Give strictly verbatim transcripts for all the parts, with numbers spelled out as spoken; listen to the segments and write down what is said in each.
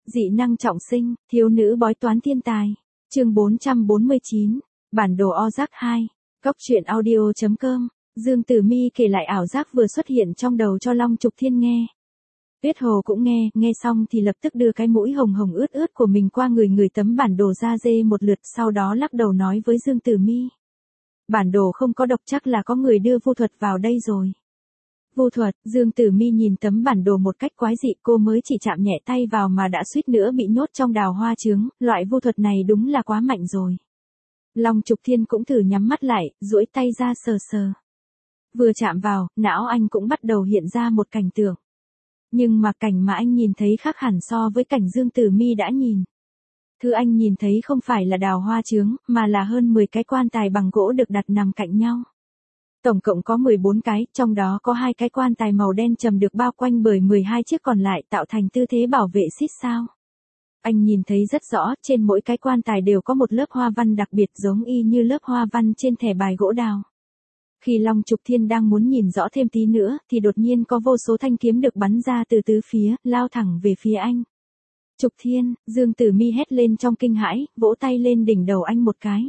Dị năng trọng sinh, thiếu nữ bói toán thiên tài. Chương bốn trăm bốn mươi chín, bản đồ o giác hai. Góc truyện audio.com. Dương Tử Mi kể lại ảo giác vừa xuất hiện trong đầu cho Long Trục Thiên nghe. Tuyết Hồ cũng nghe, nghe xong thì lập tức đưa cái mũi hồng hồng ướt ướt của mình qua người người tấm bản đồ da dê một lượt, sau đó lắc đầu nói với Dương Tử Mi. Bản đồ không có độc, chắc là có người đưa vu thuật vào đây rồi. Vu thuật? Dương Tử Mi nhìn tấm bản đồ một cách quái dị, cô mới chỉ chạm nhẹ tay vào mà đã suýt nữa bị nhốt trong đào hoa chướng, loại vu thuật này đúng là quá mạnh rồi. Long Trục Thiên cũng thử nhắm mắt lại, duỗi tay ra sờ sờ. Vừa chạm vào, não anh cũng bắt đầu hiện ra một cảnh tượng. Nhưng mà cảnh mà anh nhìn thấy khác hẳn so với cảnh Dương Tử Mi đã nhìn. Thứ anh nhìn thấy không phải là đào hoa chướng, mà là hơn mười cái quan tài bằng gỗ được đặt nằm cạnh nhau. Tổng cộng có mười bốn cái, trong đó có hai cái quan tài màu đen trầm được bao quanh bởi mười hai chiếc còn lại tạo thành tư thế bảo vệ xít sao. Anh nhìn thấy rất rõ, trên mỗi cái quan tài đều có một lớp hoa văn đặc biệt giống y như lớp hoa văn trên thẻ bài gỗ đào. Khi Long Trục Thiên đang muốn nhìn rõ thêm tí nữa, thì đột nhiên có vô số thanh kiếm được bắn ra từ tứ phía, lao thẳng về phía anh. Trục Thiên, Dương Tử Mi hét lên trong kinh hãi, vỗ tay lên đỉnh đầu anh một cái.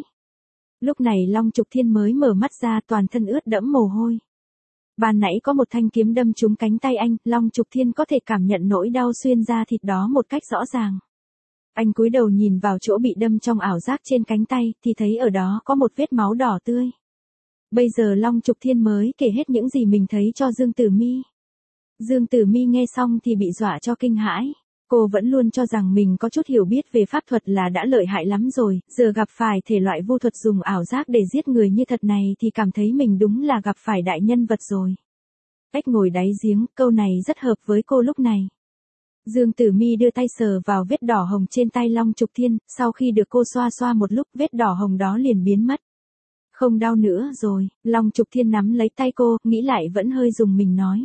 Lúc này Long Trục Thiên mới mở mắt ra, toàn thân ướt đẫm mồ hôi. Ban nãy có một thanh kiếm đâm trúng cánh tay anh, Long Trục Thiên có thể cảm nhận nỗi đau xuyên da thịt đó một cách rõ ràng. Anh cúi đầu nhìn vào chỗ bị đâm trong ảo giác trên cánh tay, thì thấy ở đó có một vết máu đỏ tươi. Bây giờ Long Trục Thiên mới kể hết những gì mình thấy cho Dương Tử Mi. Dương Tử Mi nghe xong thì bị dọa cho kinh hãi. Cô vẫn luôn cho rằng mình có chút hiểu biết về pháp thuật là đã lợi hại lắm rồi, giờ gặp phải thể loại vu thuật dùng ảo giác để giết người như thật này thì cảm thấy mình đúng là gặp phải đại nhân vật rồi. Ếch ngồi đáy giếng, câu này rất hợp với cô lúc này. Dương Tử Mi đưa tay sờ vào vết đỏ hồng trên tay Long Trục Thiên, sau khi được cô xoa xoa một lúc vết đỏ hồng đó liền biến mất. Không đau nữa rồi, Long Trục Thiên nắm lấy tay cô, nghĩ lại vẫn hơi rùng mình nói.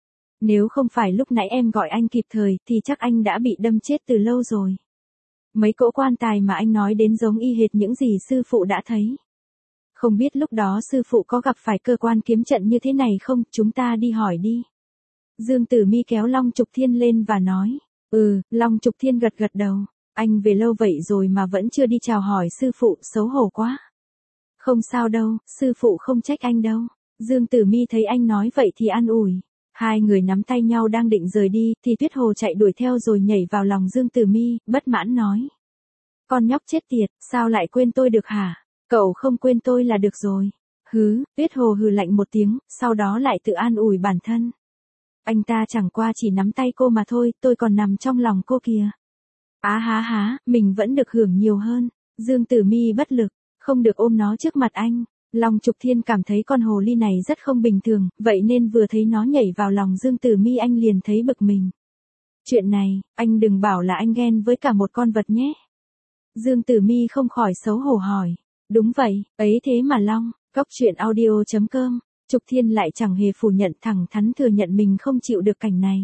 Nếu không phải lúc nãy em gọi anh kịp thời, thì chắc anh đã bị đâm chết từ lâu rồi. Mấy cỗ quan tài mà anh nói đến giống y hệt những gì sư phụ đã thấy. Không biết lúc đó sư phụ có gặp phải cơ quan kiếm trận như thế này không, chúng ta đi hỏi đi. Dương Tử Mi kéo Long Trục Thiên lên và nói. Ừ, Long Trục Thiên gật gật đầu. Anh về lâu vậy rồi mà vẫn chưa đi chào hỏi sư phụ, xấu hổ quá. Không sao đâu, sư phụ không trách anh đâu. Dương Tử Mi thấy anh nói vậy thì an ủi. Hai người nắm tay nhau đang định rời đi, thì Tuyết Hồ chạy đuổi theo rồi nhảy vào lòng Dương Tử Mi, bất mãn nói. Con nhóc chết tiệt, sao lại quên tôi được hả? Cậu không quên tôi là được rồi. Hứ, Tuyết Hồ hừ lạnh một tiếng, sau đó lại tự an ủi bản thân. Anh ta chẳng qua chỉ nắm tay cô mà thôi, tôi còn nằm trong lòng cô kìa. Á há há, mình vẫn được hưởng nhiều hơn. Dương Tử Mi bất lực, không được ôm nó trước mặt anh. Long Trục Thiên cảm thấy con hồ ly này rất không bình thường, vậy nên vừa thấy nó nhảy vào lòng Dương Tử Mi anh liền thấy bực mình. Chuyện này, anh đừng bảo là anh ghen với cả một con vật nhé. Dương Tử Mi không khỏi xấu hổ hỏi. Đúng vậy, ấy thế mà Long, góc truyện audio.com, Trục Thiên lại chẳng hề phủ nhận, thẳng thắn thừa nhận mình không chịu được cảnh này.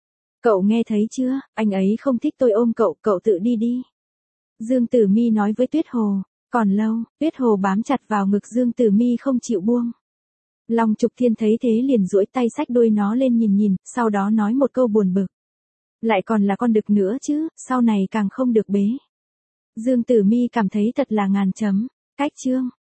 Cậu nghe thấy chưa, anh ấy không thích tôi ôm cậu, cậu tự đi đi. Dương Tử Mi nói với Tuyết Hồ. Còn lâu, Tuyết Hồ bám chặt vào ngực Dương Tử Mi không chịu buông. Long Trục Thiên thấy thế liền duỗi tay xách đuôi nó lên nhìn nhìn, sau đó nói một câu buồn bực. Lại còn là con đực nữa chứ, sau này càng không được bế. Dương Tử Mi cảm thấy thật là ngàn chấm. Cách chương.